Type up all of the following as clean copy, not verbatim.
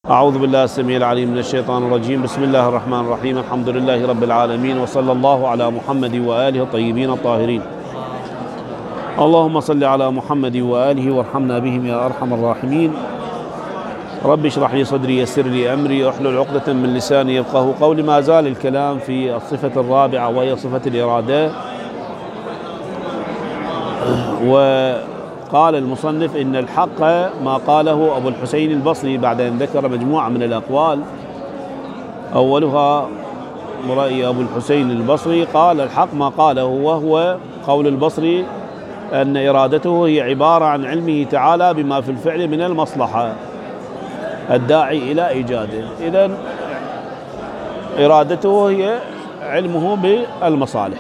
أعوذ بالله السميع العليم من الشيطان الرجيم. بسم الله الرحمن الرحيم. الحمد لله رب العالمين، وصلى الله على محمد وآله الطيبين الطاهرين. اللهم صل على محمد وآله وارحمنا بهم يا أرحم الراحمين. رب اشرح لي صدري، يسر لي أمري، احلل عقدة من لساني يفقه قولي. ما زال الكلام في الصفة الرابعة وهي صفة الإرادة. وقال المصنف إن الحق ما قاله أبو الحسين البصري بعد أن ذكر مجموعة من الأقوال. أولها رأي أبو الحسين البصري، قال الحق ما قاله، وهو قول البصري أن إرادته هي عبارة عن علمه تعالى بما في الفعل من المصلحة الداعي إلى إيجاده. إذن إرادته هي علمه بالمصالح.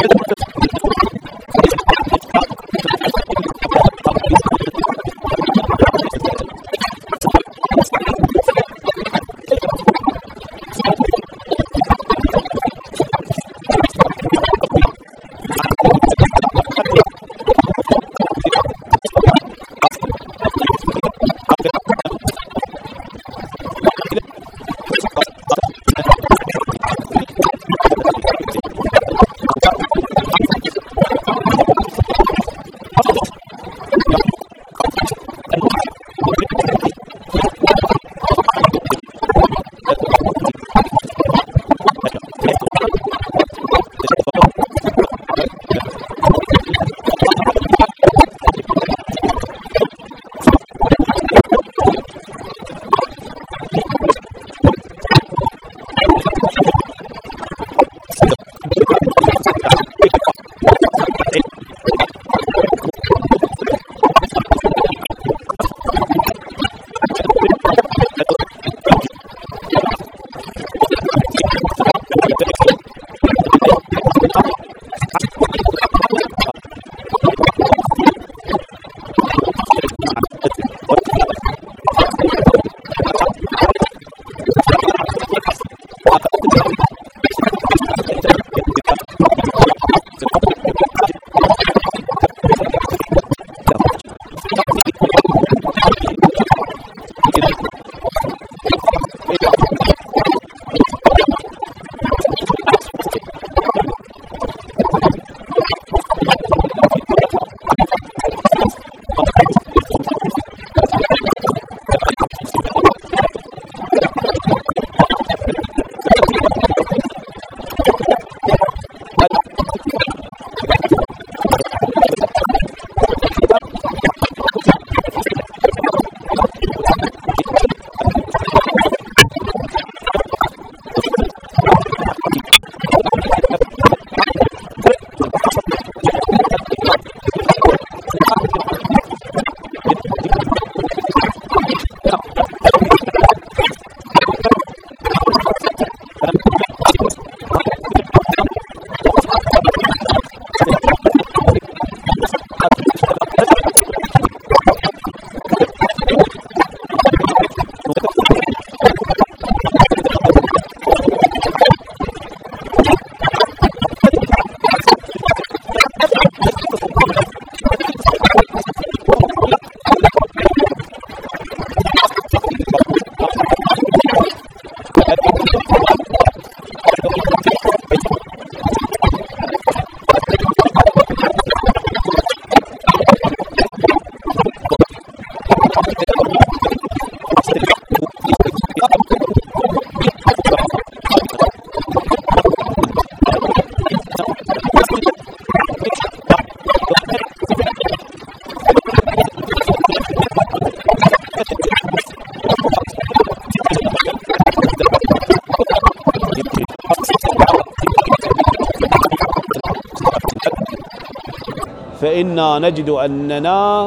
فإنا نجد أننا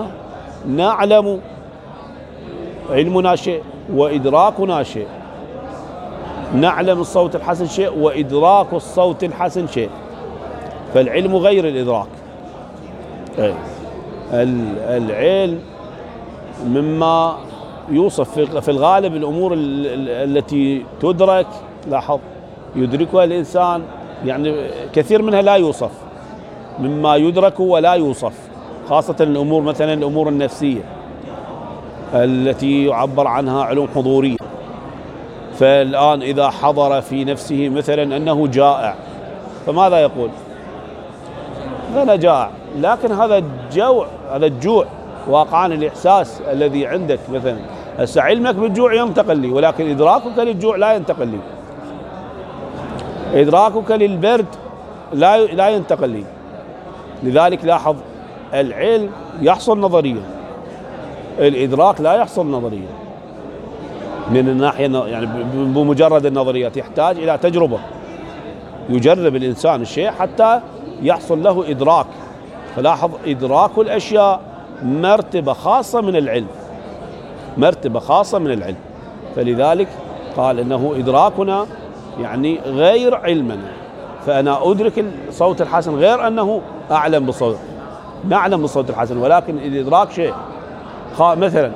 نعلم، علمنا شيء وإدراكنا شيء. نعلم الصوت الحسن شيء وإدراك الصوت الحسن شيء، فالعلم غير الإدراك. العلم مما يوصف في الغالب الأمور التي تدرك، لاحظ يدركها الإنسان، يعني كثير منها لا يوصف، مما يدرك ولا يوصف، خاصة الأمور مثلا الأمور النفسية التي يعبر عنها علوم حضورية. فالآن إذا حضر في نفسه مثلا أنه جائع، فماذا يقول؟ أنا جائع، لكن هذا الجوع واقعا الإحساس الذي عندك مثلا، هسه علمك بالجوع ينتقل لي، ولكن إدراكك للجوع لا ينتقل لي، إدراكك للبرد لا ينتقل لي. لذلك لاحظ العلم يحصل نظريا، الإدراك لا يحصل نظريا من الناحية، يعني بمجرد النظريات يحتاج إلى تجربة، يجرب الإنسان الشيء حتى يحصل له إدراك. فلاحظ إدراك الأشياء مرتبة خاصة من العلم، مرتبة خاصة من العلم. فلذلك قال إنه إدراكنا يعني غير علمنا، فأنا أدرك الصوت الحسن، غير أنه أعلم بالصوت، نعلم بالصوت الحسن، ولكن الإدراك شيء. مثلا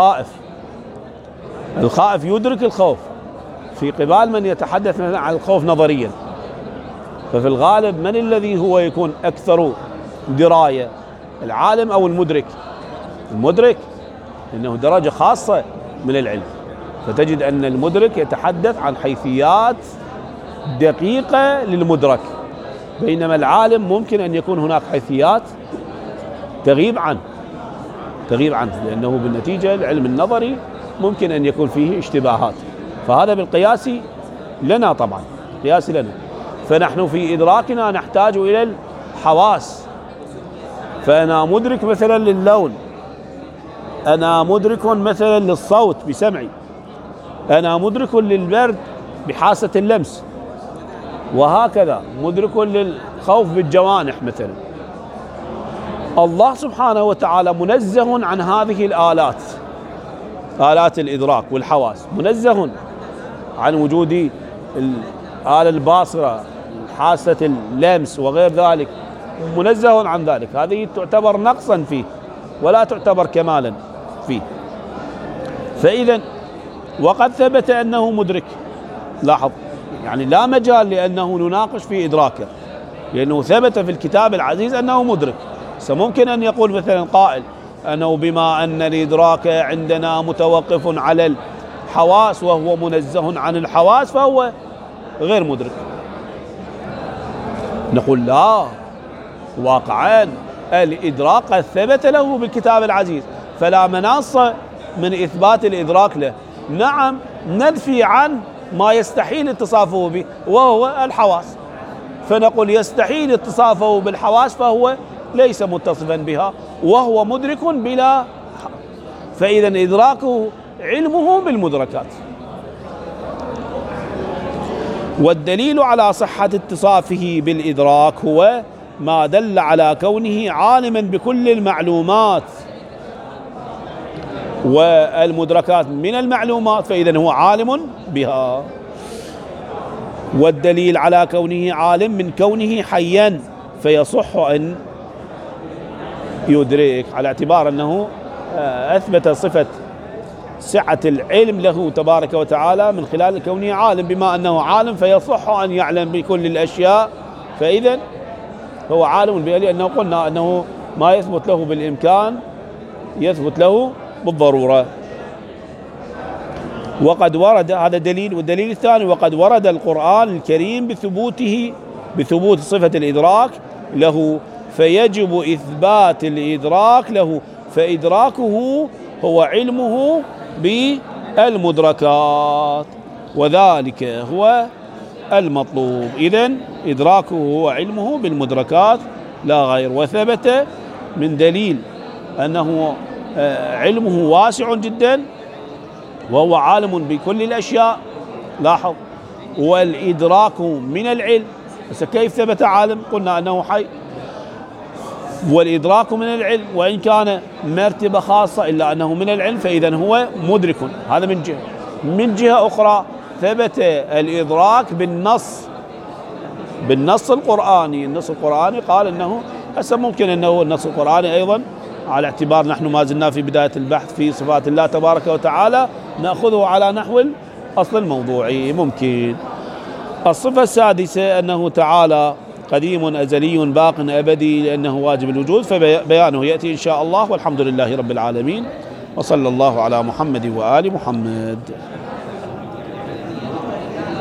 الخائف يدرك الخوف في قبال من يتحدث مثلا عن الخوف نظريا. ففي الغالب من الذي هو يكون أكثر دراية، العالم أو المدرك؟ المدرك، إنه درجة خاصة من العلم، فتجد أن المدرك يتحدث عن حيثيات دقيقة للمدرك، بينما العالم ممكن أن يكون هناك حيثيات تغيب عنه، لأنه بالنتيجة العلم النظري ممكن أن يكون فيه اشتباهات. فهذا بالقياس لنا، طبعا قياس لنا. فنحن في إدراكنا نحتاج إلى الحواس، فأنا مدرك مثلا للون، أنا مدرك مثلا للصوت بسمعي، أنا مدرك للبرد بحاسة اللمس، وهكذا مدرك للخوف بالجوانح مثلا. الله سبحانه وتعالى منزه عن هذه آلات الإدراك والحواس، منزه عن وجود الآلة الباصرة، حاسة اللمس وغير ذلك، منزه عن ذلك. هذه تعتبر نقصا فيه ولا تعتبر كمالا فيه. فإذا وقد ثبت أنه مدرك، لاحظ، يعني لا مجال لأنه نناقش في إدراكه، لأنه ثبت في الكتاب العزيز أنه مدرك. فممكن أن يقول مثلا قائل أنه بما أن الإدراك عندنا متوقف على الحواس وهو منزه عن الحواس فهو غير مدرك. نقول لا، واقعا الإدراك قد ثبت له بالكتاب العزيز، فلا مناص من إثبات الإدراك له. نعم، ندفي عن ما يستحيل اتصافه به وهو الحواس، فنقول يستحيل اتصافه بالحواس فهو ليس متصفا بها وهو مدرك بلا. فإذا إدراكه علمه بالمدركات. والدليل على صحة اتصافه بالإدراك هو ما دل على كونه عالما بكل المعلومات والمدركات من المعلومات، فإذا هو عالم بها. والدليل على كونه عالم من كونه حيا، فيصح أن يدرك، على اعتبار أنه أثبت صفة سعة العلم له تبارك وتعالى من خلال كونه عالم. بما أنه عالم فيصح أن يعلم بكل الأشياء، فإذا هو عالم بها، لأنه قلنا أنه ما يثبت له بالإمكان يثبت له بالضرورة. وقد ورد، هذا دليل. والدليل الثاني، وقد ورد القرآن الكريم بثبوت صفة الإدراك له، فيجب إثبات الإدراك له، فإدراكه هو علمه بالمدركات، وذلك هو المطلوب. إذن إدراكه هو علمه بالمدركات لا غير. وثبت من دليل أنه علمه واسع جدا وهو عالم بكل الأشياء. لاحظ، والإدراك من العلم. بس كيف ثبت عالم؟ قلنا أنه حي، والإدراك من العلم، وإن كان مرتبة خاصة إلا أنه من العلم، فإذا هو مدرك. هذا من جهة. من جهة أخرى ثبت الإدراك بالنص القرآني. النص القرآني قال أنه هسه ممكن أنه النص القرآني أيضا، على اعتبار نحن ما زلنا في بداية البحث في صفات الله تبارك وتعالى، نأخذه على نحو الأصل الموضوعي. ممكن. الصفة السادسة أنه تعالى قديم أزلي باق أبدي لأنه واجب الوجود، فبيانه يأتي إن شاء الله. والحمد لله رب العالمين، وصلى الله على محمد وآل محمد.